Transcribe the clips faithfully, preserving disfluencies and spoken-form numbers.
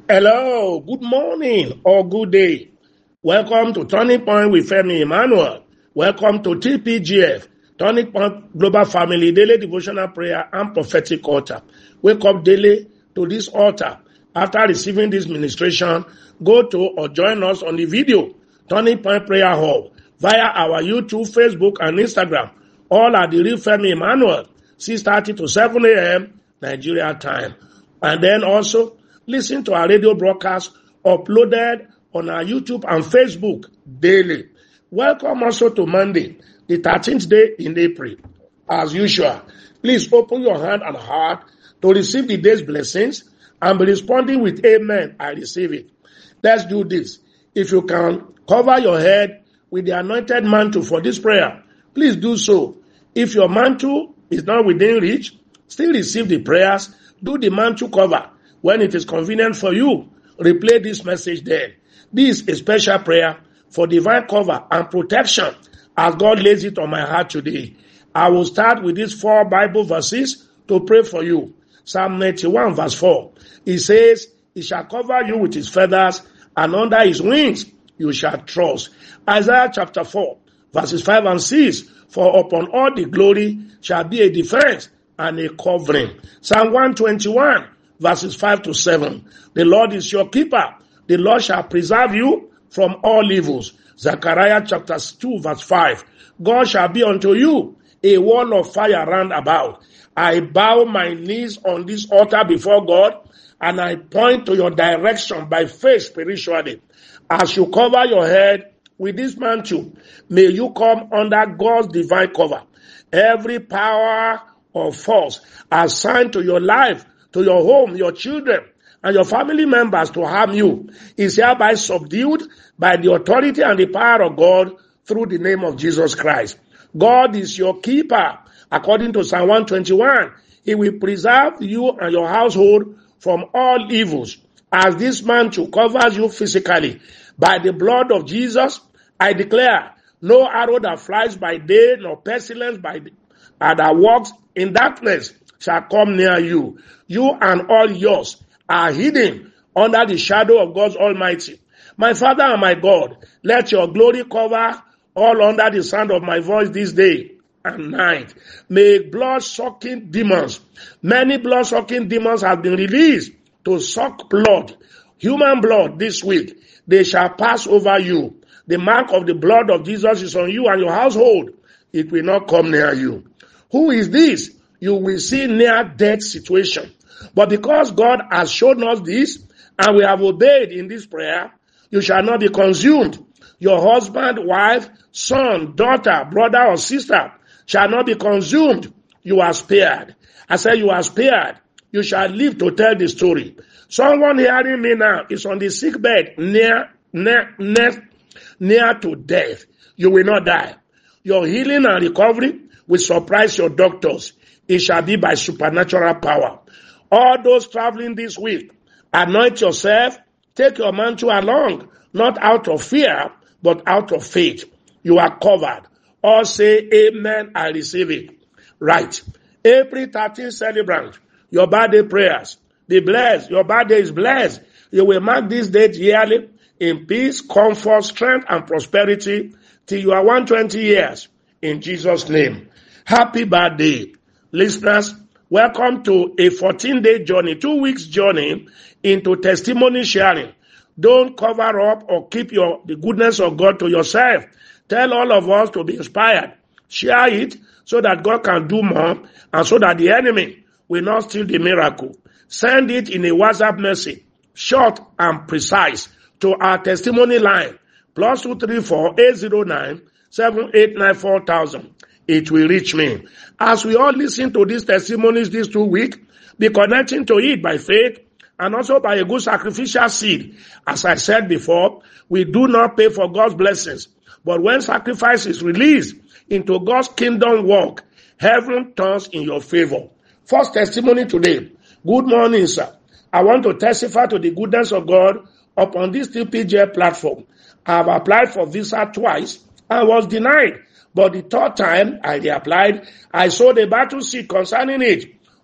Hello, good morning or good day. Welcome to Turning Point with Femi Emmanuel. Welcome to T P G F, Turning Point Global Family Daily Devotional Prayer and Prophetic Altar. Wake up daily to this altar. After receiving this ministration, go to or join us on the video, Turning Point Prayer Hall, via our YouTube, Facebook, and Instagram. All at the real Femi Emmanuel, six thirty to seven a.m. Nigeria time. And then also, listen to our radio broadcast uploaded on our YouTube and Facebook daily. Welcome also to Monday, the thirteenth day in April. As usual, please open your hand and heart to receive the day's blessings and be responding with amen. I receive it. Let's do this. If you can cover your head with the anointed mantle for this prayer, please do so. If your mantle is not within reach, still receive the prayers. Do the mantle cover. When it is convenient for you, replay this message there. This is a special prayer for divine cover and protection as God lays it on my heart today. I will start with these four Bible verses to pray for you. Psalm ninety-one verse four. It says, He shall cover you with His feathers, and under His wings you shall trust. Isaiah chapter four verses five and six. For upon all the glory shall be a defense and a covering. Psalm one twenty-one verses five to seven. The Lord is your keeper. The Lord shall preserve you from all evils. Zechariah chapter two verse five. God shall be unto you a wall of fire round about. I bow my knees on this altar before God, and I point to your direction by faith spiritually. As you cover your head with this mantle, may you come under God's divine cover. Every power or force assigned to your life, to your home, your children, and your family members to harm you is hereby subdued by the authority and the power of God through the name of Jesus Christ. God is your keeper. According to Psalm one twenty-one, He will preserve you and your household from all evils. As this mantle covers you physically, by the blood of Jesus, I declare, no arrow that flies by day, nor pestilence by day, and that walks in darkness shall come near you. You and all yours are hidden under the shadow of God's Almighty. My Father and my God, let your glory cover all under the sound of my voice this day and night. May blood-sucking demons, many blood-sucking demons have been released to suck blood, human blood this week. They shall pass over you. The mark of the blood of Jesus is on you and your household. It will not come near you. Who is this? You will see near-death situation. But because God has shown us this, and we have obeyed in this prayer, you shall not be consumed. Your husband, wife, son, daughter, brother, or sister shall not be consumed. You are spared. I say you are spared. You shall live to tell the story. Someone hearing me now is on the sick bed, near, near, near, near to death. You will not die. Your healing and recovery will surprise your doctors. It shall be by supernatural power. All those traveling this week, anoint yourself, take your mantle along, not out of fear, but out of faith. You are covered. All say, Amen, I receive it. Right. April thirteenth celebrant, your birthday prayers. Be blessed. Your birthday is blessed. You will mark this date yearly in peace, comfort, strength, and prosperity till you are one hundred twenty years. In Jesus' name. Happy birthday. Listeners, welcome to a fourteen-day journey, two weeks journey into testimony sharing. Don't cover up or keep your the goodness of God to yourself. Tell all of us to be inspired. Share it so that God can do more and so that the enemy will not steal the miracle. Send it in a WhatsApp message, short and precise, to our testimony line, plus two three four eight zero nine seven eight nine four thousand. It will reach me. As we all listen to these testimonies this two weeks, be connecting to it by faith and also by a good sacrificial seed. As I said before, we do not pay for God's blessings. But when sacrifice is released into God's kingdom work, heaven turns in your favor. First testimony today. Good morning, sir. I want to testify to the goodness of God upon this T P G F platform. I have applied for visa twice and was denied. But the third time I reapplied, I saw the battle seed concerning it.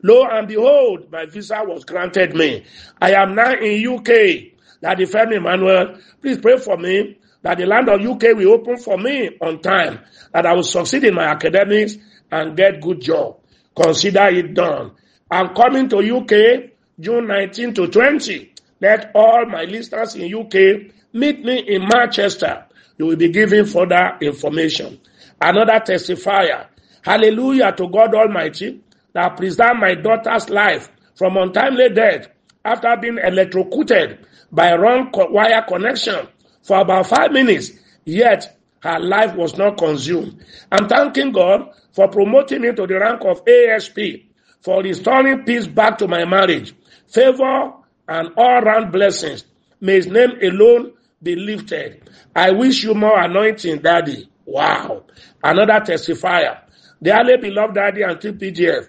Lo and behold, my visa was granted me. I am now in U K. Daddy Femi Emmanuel, please pray for me that the land of U K will open for me on time, that I will succeed in my academics and get good job. Consider it done. I'm coming to U K June nineteenth to twentieth. Let all my listeners in U K meet me in Manchester. You will be given further information. Another testifier. Hallelujah to God Almighty that preserved my daughter's life from untimely death after being electrocuted by a wrong wire connection for about five minutes, yet her life was not consumed. I'm thanking God for promoting me to the rank of A S P, for restoring peace back to my marriage, favor and all-round blessings. May his name alone be lifted. I wish you more anointing, Daddy. Wow. Another testifier. Dearly beloved Daddy and T P G F,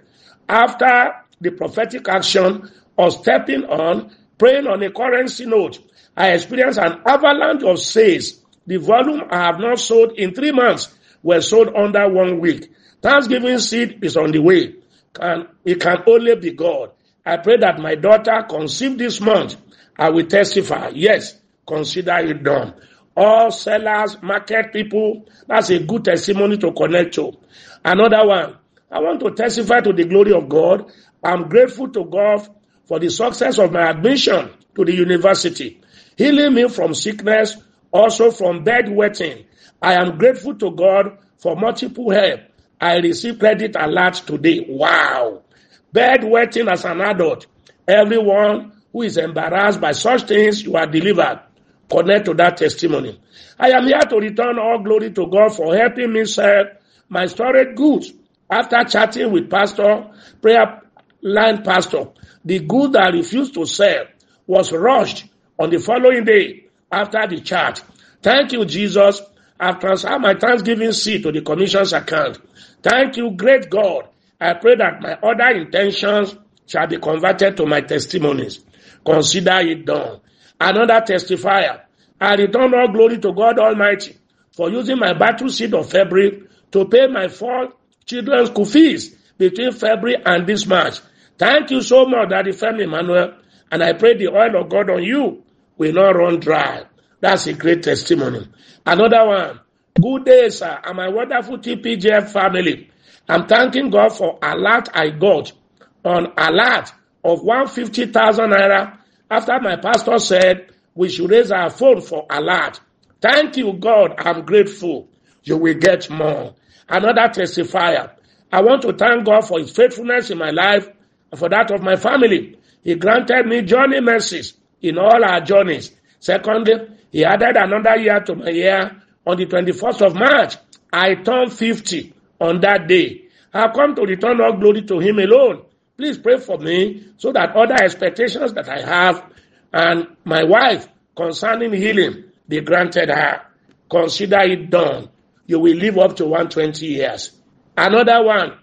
after the prophetic action of stepping on, praying on a currency note, I experienced an avalanche of sales. The volume I have not sold in three months were sold under one week. Thanksgiving seed is on the way. Can, it can only be God. I pray that my daughter conceived this month. I will testify. Yes, consider it done. All sellers, market people, that's a good testimony to connect to. Another one, I want to testify to the glory of God. I'm grateful to God for the success of my admission to the university, healing me from sickness, also from bedwetting. I am grateful to God for multiple help. I received credit alert today. Wow. Bedwetting as an adult. Everyone who is embarrassed by such things, you are delivered. Connect to that testimony. I am here to return all glory to God for helping me sell my storage goods. After chatting with pastor, prayer line pastor, the good that I refused to sell was rushed on the following day after the chat. Thank you, Jesus. I've transferred my Thanksgiving seed to the commission's account. Thank you, great God. I pray that my other intentions shall be converted to my testimonies. Consider it done. Another testifier. I return all glory to God Almighty for using my battle seed of February to pay my four children's school fees between February and this March. Thank you so much, Daddy Femi Emmanuel, and I pray the oil of God on you will not run dry. That's a great testimony. Another one. Good day, sir, and my wonderful T P G F family. I'm thanking God for alert I got on alert of one hundred fifty thousand naira after my pastor said we should raise our phone for alert. Thank you, God. I'm grateful. You will get more. Another testifier. I want to thank God for his faithfulness in my life and for that of my family. He granted me journey mercies in all our journeys. Secondly, he added another year to my year on the twenty-first of March. I turned fifty on that day. I have come to return all glory to him alone. Please pray for me so that other expectations that I have and my wife concerning healing be granted her. Consider it done. You will live up to one hundred twenty years. Another one.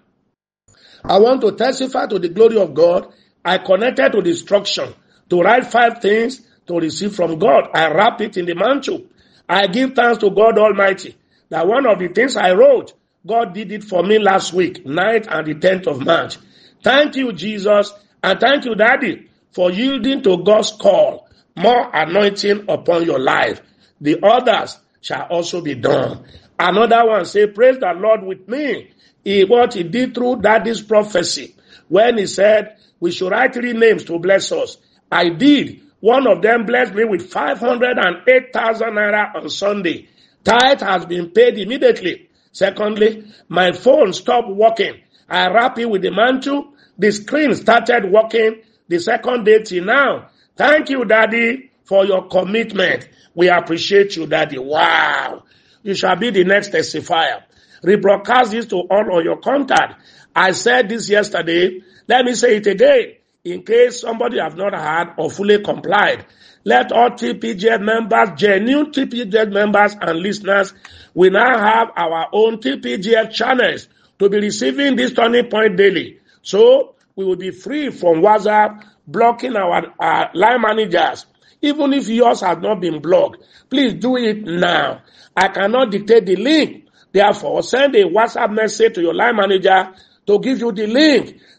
I want to testify to the glory of God. I connected to the instruction to write five things to receive from God. I wrap it in the mantle. I give thanks to God Almighty that one of the things I wrote, God did it for me last week, ninth and the tenth of March. Thank you, Jesus, and thank you, Daddy, for yielding to God's call. More anointing upon your life. The others shall also be done. Another one say, praise the Lord with me. He, what he did through Daddy's prophecy when he said we should write three names to bless us. I did. One of them blessed me with five hundred eight thousand naira on Sunday. Tithe has been paid immediately. Secondly, my phone stopped working. I wrapped it with the mantle. The screen started working the second day till now. Thank you, Daddy, for your commitment. We appreciate you, Daddy. Wow. You shall be the next testifier. Rebroadcast this to all of your contact. I said this yesterday. Let me say it again. In case somebody have not heard or fully complied, let all T P G F members, genuine T P G F members and listeners, we now have our own T P G F channels to be receiving this turning point daily. So we will be free from WhatsApp blocking our, our line managers. Even if yours has not been blocked, please do it now. I cannot dictate the link. Therefore, send a WhatsApp message to your line manager to give you the link.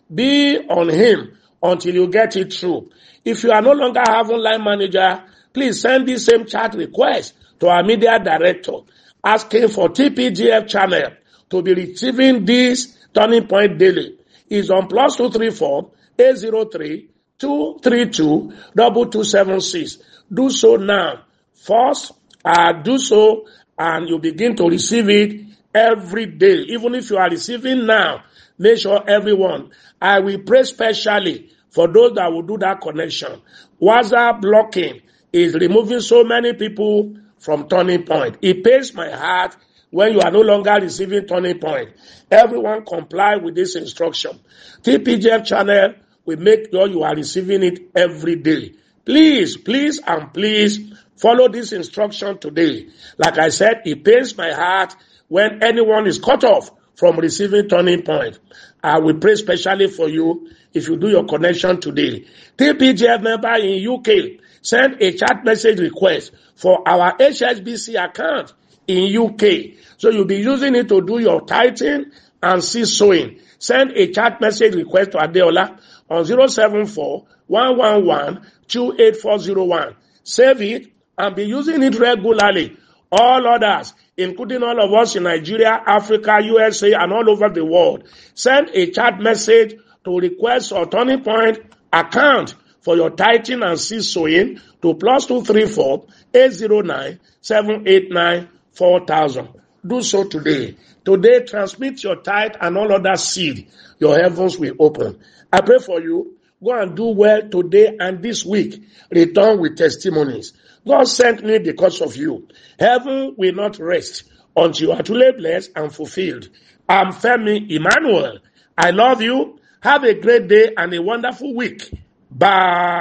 Be on him until you get it through. If you are no longer having line manager, please send this same chat request to our media director asking for T P G F channel to be receiving this Turning Point daily. It's on plus two three four eight zero three two three two two two seven six. Do so now. First, uh, do so and you begin to receive it every day. Even if you are receiving now, make sure everyone, I will pray specially for those that will do that connection. WhatsApp blocking is removing so many people from Turning Point. It pains my heart when you are no longer receiving Turning Point. Everyone comply with this instruction. T P G F channel will make sure you are receiving it every day. Please, please, and please follow this instruction today. Like I said, it pains my heart when anyone is cut off from receiving Turning Point. I will pray specially for you if you do your connection today. T P G F member in U K, send a chat message request for our H S B C account in U K. So you'll be using it to do your tithing and seed sowing. Send a chat message request to Adeola on zero seven four one one one two eight four zero one. Save it and be using it regularly. All others, including all of us in Nigeria, Africa, U S A, and all over the world, send a chat message to request a Turning Point account for your tithing and seed sowing to plus two three four eight zero nine seven eight nine four thousand. Do so today. Today, transmit your tithe and all other seed. Your heavens will open. I pray for you. Go and do well today and this week. Return with testimonies. God sent me because of you. Heaven will not rest until you are truly blessed and fulfilled. I'm Femi Emmanuel. I love you. Have a great day and a wonderful week. Bye.